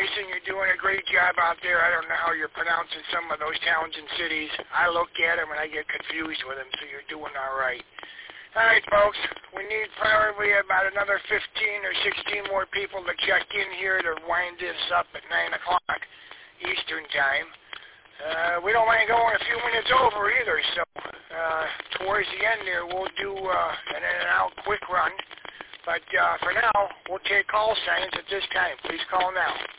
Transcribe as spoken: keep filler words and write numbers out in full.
listen, you're doing a great job out there. I don't know how you're pronouncing some of those towns and cities. I look at them and I get confused with them, so you're doing all right. All right, folks, we need probably about another fifteen or sixteen more people to check in here to wind this up at nine o'clock Eastern Time. Uh, we don't mind going a few minutes over either, so uh, towards the end there, we'll do uh, an in-and-out quick run. But uh, for now, we'll take call signs at this time. Please call now.